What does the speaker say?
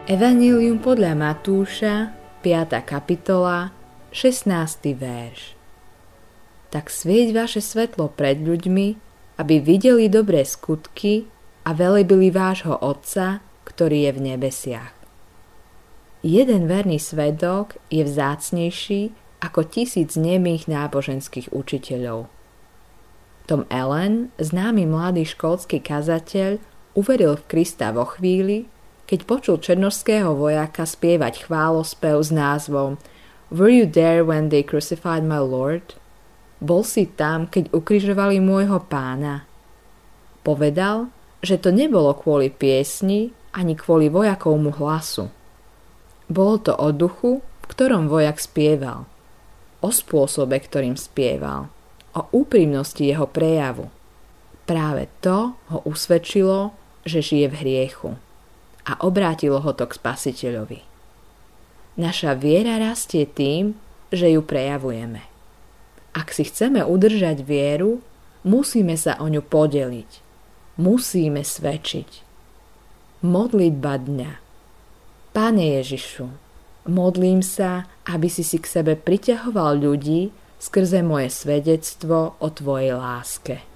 Evanjelium podľa Matúša, 5. kapitola, 16. verš. Tak svieť vaše svetlo pred ľuďmi, aby videli dobré skutky a velebili vášho Otca, ktorý je v nebesiach. Jeden verný svedok je vzácnejší ako 1000 nemých náboženských učiteľov. Tom Allen, známy mladý škótsky kazateľ, uveril v Krista vo chvíli, keď počul černošského vojaka spievať chválospev s názvom Were you there when they crucified my Lord? Bol si tam, keď ukrižovali môjho pána? Povedal, že to nebolo kvôli piesni ani kvôli vojakovmu hlasu. Bolo to o duchu, v ktorom vojak spieval, o spôsobe, ktorým spieval, o úprimnosti jeho prejavu. Práve to ho usvedčilo, že žije v hriechu a obrátilo ho to k Spasiteľovi. Naša viera rastie tým, že ju prejavujeme. Ak si chceme udržať vieru, musíme sa o ňu podeliť. Musíme svedčiť. Modlitba dňa. Pane Ježišu, modlím sa, aby si k sebe priťahoval ľudí skrze moje svedectvo o Tvojej láske.